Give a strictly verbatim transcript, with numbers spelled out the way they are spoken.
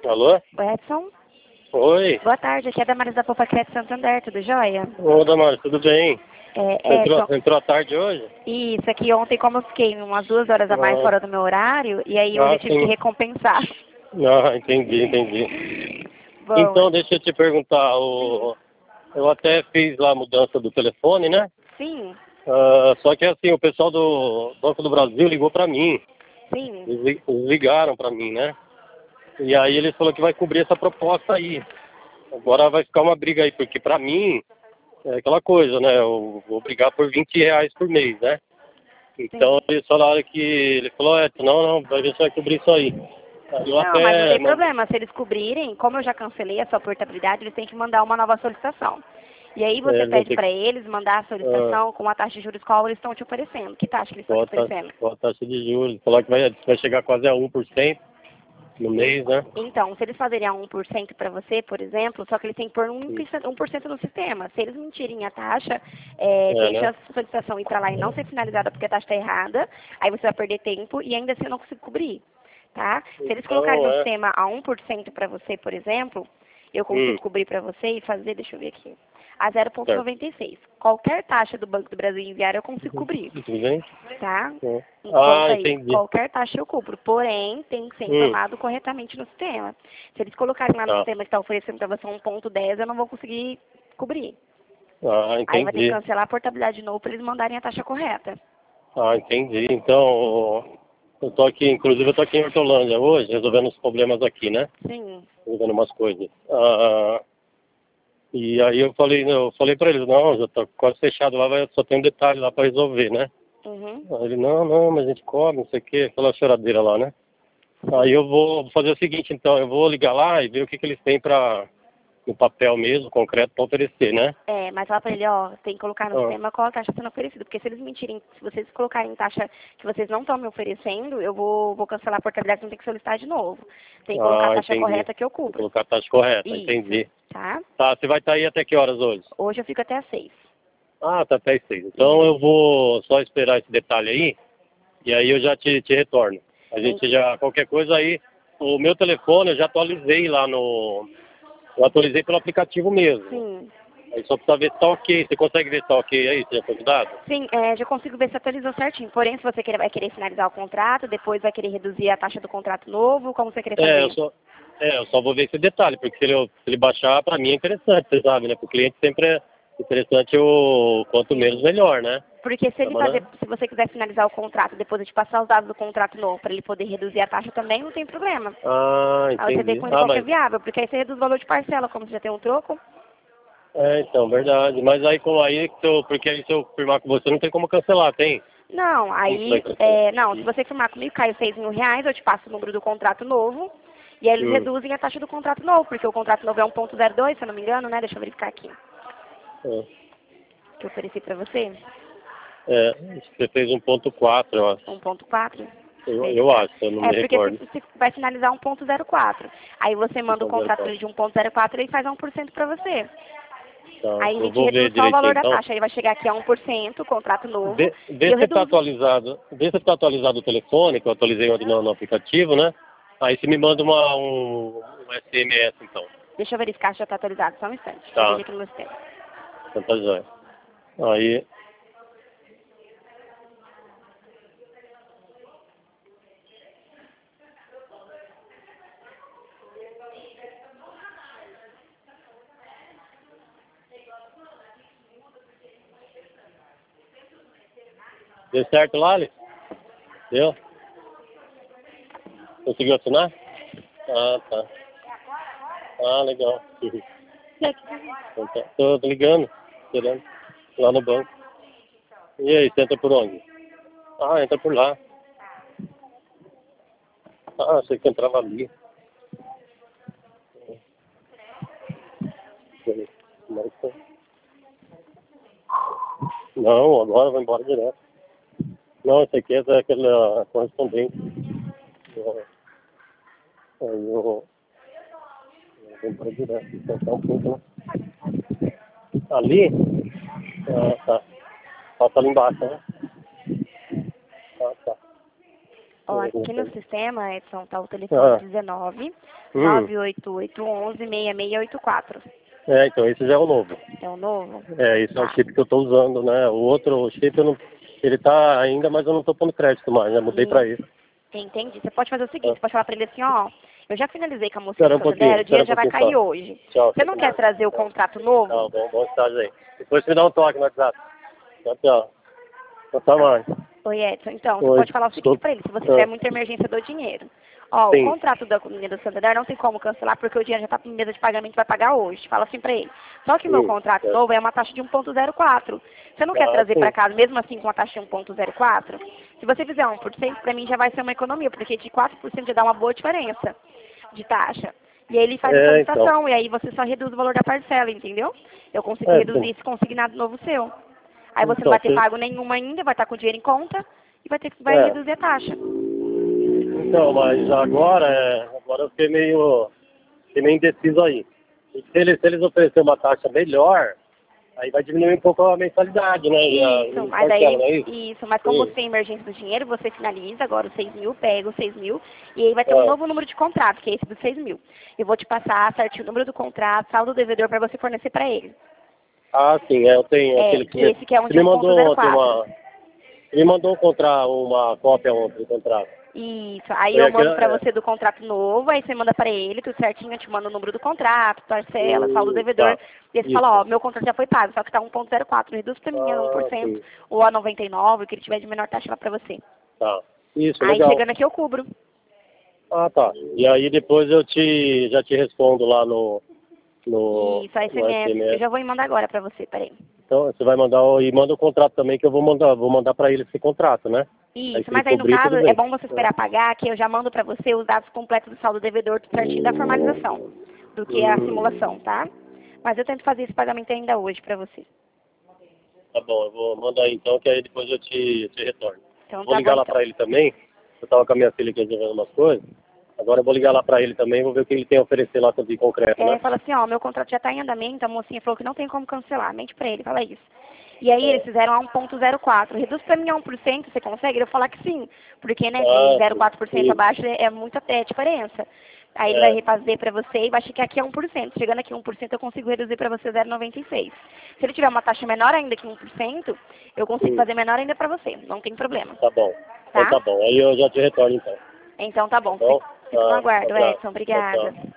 Alô? O Edson? Oi. Boa tarde, aqui é da Maris da Popa Crédito Santander, tudo jóia? Ô, Damares, tudo bem? É, Você entrou, Edson, entrou à tarde hoje? isso aqui ontem, como eu fiquei umas duas horas a mais Ah, fora do meu horário, e aí hoje ah, eu tive que sim. recompensar. Ah, entendi, entendi. Bom, Então, deixa eu te perguntar, sim, o... eu até fiz lá a mudança do telefone, né? sim, Ah, só que assim, o pessoal do Banco do Brasil ligou pra mim. sim, Eles li- eles ligaram pra mim, né? E aí eles falaram que vai cobrir essa proposta aí. Agora vai ficar uma briga aí, porque pra mim é aquela coisa, né? Eu vou brigar por vinte reais por mês, né? Então sim. eles falaram que... Ele falou, é, não, não, vai ver se vai cobrir isso aí. Aí eu Não, mas não até tem mandei... problema, se eles cobrirem, como eu já cancelei a sua portabilidade, eles têm que mandar uma nova solicitação. E aí É, você eles vão pede ter que... para eles mandar a Ah, solicitação com a taxa de juros qual eles estão te oferecendo. Que taxa que eles estão com te a taxa, oferecendo? com a taxa de juros. Falaram que vai, vai chegar quase a um por cento no mês, né? Então, se eles fazerem a um por cento para você, por exemplo, só que eles têm que pôr um por cento um por cento no sistema. Se eles mentirem a taxa, é, É, tem né? chance de sua solicitação ir para lá e não ser finalizada porque a taxa está errada, aí você vai perder tempo e ainda assim eu não consigo cobrir, tá? Se eles colocarem Então, no é... sistema a um por cento para você, por exemplo, eu consigo Hum, cobrir para você e fazer, deixa eu ver aqui, a zero vírgula certo. noventa e seis. Qualquer taxa do Banco do Brasil enviar, eu consigo cobrir, Tudo bem? tá? É. Enquanto Ah, aí, entendi. qualquer taxa eu cubro, porém, tem que ser Hum, informado corretamente no sistema. Se eles colocarem lá no tá. sistema que está oferecendo para você um ponto dez, eu não vou conseguir cobrir. Ah, Aí vai ter que entendi. cancelar a portabilidade de novo para eles mandarem a taxa correta. Ah, entendi. Então, eu tô aqui, inclusive eu tô aqui em Hortolândia hoje, resolvendo os problemas aqui, né? Sim, Resolvendo umas coisas. Ah, e aí eu falei, eu falei pra eles, não, já tá quase fechado lá, vai, só tem um detalhe lá pra resolver, né? uhum, Aí ele, não, não, mas a gente cobre, não sei o quê, aquela choradeira lá, né? Aí sim. eu vou fazer o seguinte, então, eu vou ligar lá e ver o que que eles têm pra, no papel mesmo, concreto, pra oferecer, né? É, mas fala pra ele, ó, tem que colocar no Ah, sistema qual a taxa sendo oferecida. Porque se eles mentirem, se vocês colocarem taxa que vocês não estão me oferecendo, eu vou, vou cancelar a portabilidade, não tem que solicitar de novo. Tem que colocar a ah, taxa entendi. correta que eu Vou cubro. colocar a taxa correta, Isso, entendi. tá? Tá, você vai estar aí até que horas hoje? Hoje eu fico até às seis. Ah, tá até às seis. Então eu Isso. vou só esperar esse detalhe aí, e aí eu já te, te retorno. A Em- gente já, qualquer coisa aí, o meu telefone eu já atualizei lá no... Eu atualizei pelo aplicativo mesmo. Sim. Aí só precisa ver se tá ok. Você consegue ver se tá ok aí? Você já foi cuidado? Sim, é, já consigo ver se atualizou certinho. Porém, se você querer, vai querer finalizar o contrato, depois vai querer reduzir a taxa do contrato novo, como você querer É, eu fazer? só, é, eu só vou ver esse detalhe, porque se ele, se ele baixar, pra mim é interessante, você sabe, né? Pro cliente sempre é interessante o quanto menos Sim. melhor, né? Porque se Tá ele fazer, mandando? se você quiser finalizar o contrato, depois eu te passar os dados do contrato novo para ele poder reduzir a taxa também, não tem problema. Ah, Aí você vê entendi. com ele Ah, qual que é mas viável, porque aí você reduz o valor de parcela, como você já tem um troco. é, então, verdade. Mas aí, com aí se eu, porque aí se eu firmar com você, não tem como cancelar, tem? Não, Como que vai aí, cancelar? é, não, se Hum. você firmar comigo, cai seis mil reais, eu te passo o número do contrato novo, e aí eles Hum. reduzem a taxa do contrato novo, porque o contrato novo é um ponto zero dois, se eu não me engano, né? Deixa eu verificar aqui, É, que eu ofereci para você. é, você fez um ponto quatro, eu acho. um ponto quatro? Deixa eu Eu, eu verificar. acho, eu não É, me porque você, recordo. você vai finalizar um ponto zero quatro. Aí você um manda o ponto zero contrato quatro. dele de um ponto zero quatro e ele faz um por cento para você. Tá, Aí a eu gente vou ver reduz só o direitinho, valor da então. taxa. Aí vai chegar aqui a um por cento, o contrato novo, Vê, e vê eu se tá reduzo. atualizado. Vê se tá atualizado o telefone, que eu atualizei ontem no, no aplicativo, né? Aí você me manda uma, um, um S M S, então. Deixa eu verificar se já está atualizado. Só um instante. Deixa eu ver Tá, aqui no meu sistema. então tá jóia. Aí, deu certo lá, Alex? Deu? Conseguiu assinar? Ah, tá. Ah, legal. Uhum. Então tá. Tô ligando, esperando, lá no banco. E aí, você entra por onde? Ah, entra por lá. Ah, achei que entrava ali. Peraí, tomara que foi. Não, agora vai embora direto. Não, esse aqui é aquela correspondente. É, aí eu eu vou embora direto. Então tá um pouco, né? Ali? Ah, tá. Passa ali embaixo, né? Ah, tá. Ó, aqui no sistema, Edson, tá o telefone Ah. dezenove, Hum. nove oito oito, onze, seis seis oito quatro. É, então esse já é o novo. É o novo? É, esse é o Tá. chip que eu tô usando, né? O outro o chip, eu não, ele tá ainda, mas eu não tô pondo crédito mais, né? Mudei pra Isso. ele. Entendi. Você pode fazer o seguinte, Ah. você pode falar pra ele assim, ó, eu já finalizei com a moça Espera do um pouquinho, Santander, o espera dinheiro um já vai pouquinho cair só. hoje. Tchau, Você não fica quer trazer o Tchau. contrato novo? Tchau, bom, bom estágio aí. Depois me dá um toque no WhatsApp. Tchau, tchau. Até mais. Oi, Edson. Então, você Oi, pode falar o seguinte desculpa. pra ele, se você tiver Ah, muita emergência do dinheiro. Ó, o sim. contrato da companhia do Santander não tem como cancelar porque o dinheiro já está em mesa de pagamento e vai pagar hoje. Fala assim pra ele. Só que o meu Hum, contrato é. novo é uma taxa de um ponto zero quatro. Você não quer Ah, trazer sim. pra casa mesmo assim com a taxa de um ponto zero quatro? Se você fizer um por cento, pra mim já vai ser uma economia, porque de quatro por cento já dá uma boa diferença de taxa. E aí ele faz a É, então. solicitação, e aí você só reduz o valor da parcela, entendeu? Eu consigo É, reduzir sim. esse consignado novo seu. Aí você não Então, vai ter você... pago nenhuma ainda, vai estar com o dinheiro em conta e vai ter que vai É. reduzir a taxa. Então, mas agora, é... agora eu fiquei meio, fiquei meio indeciso aí. E se eles, se eles oferecerem uma taxa melhor, aí vai diminuir um pouco a mensalidade, né? E a, Isso, e mas parcela, não é aí, isso? isso, mas como Sim. você tem emergência do dinheiro, você finaliza agora os seis mil, pega os seis mil, e aí vai ter um Ah. novo número de contrato, que é esse dos seis mil. Eu vou te passar certinho o número do contrato, saldo do devedor para você fornecer para ele. Ah, sim, é, eu tenho É, aquele que que me, esse que é um que de me um ponto mandou zero ontem quatro. uma... Ele mandou encontrar uma cópia ontem do contrato. Isso, aí Foi eu aquele, mando pra é, você do contrato novo, aí você manda pra ele, tudo certinho, eu te mando o número do contrato, parcela, saldo do hum, devedor, tá, e aí você isso. fala, ó, meu contrato já foi pago, só que tá um ponto zero quatro, reduz pra mim a um por Ah, cento, sim, ou a noventa e nove, o que ele tiver de menor taxa lá pra você. tá. Isso, Aí legal. chegando aqui eu cubro. Ah, tá. E aí depois eu te, já te respondo lá no, no, Isso, a no S M S, eu S M S. já vou mandar agora pra você, peraí. Então você vai mandar, o- e manda o contrato também, que eu vou mandar, vou mandar pra ele esse contrato, né? Aí Isso, se ele mas aí no cobrir, caso tudo é bem. bom você esperar pagar, que eu já mando pra você os dados completos do saldo devedor, tudo certinho da formalização, do que é a Hum, simulação, tá? Mas eu tento fazer esse pagamento ainda hoje pra você. tá bom, eu vou mandar aí então, que aí depois eu te, eu te retorno. Então Vou tá bom ligar lá então. pra ele também, eu tava com a minha filha aqui resolvendo umas coisas, agora eu vou ligar lá pra ele também, vou ver o que ele tem a oferecer lá de concreto, É, né? fala assim, ó, meu contrato já tá em andamento, a mocinha falou que não tem como cancelar, mente pra ele, fala isso. E aí eles fizeram a um ponto zero quatro, reduz pra mim a um por cento, você consegue? Eu vou falar que sim, porque, né, de Ah, zero vírgula sim, quatro por cento sim. abaixo é, é muita é, diferença. Aí ele vai É, refazer pra você e vai chegar aqui a um por cento. Chegando aqui a um por cento eu consigo reduzir pra você zero vírgula noventa e seis. Se ele tiver uma taxa menor ainda que um por cento, eu consigo sim, fazer menor ainda pra você, não tem problema, tá bom. Então tá? tá bom, aí eu já te retorno então. Então tá Tá bom, bom? fico no Tá, um aguardo, abraço. Edson, Tchau, obrigada. tchau.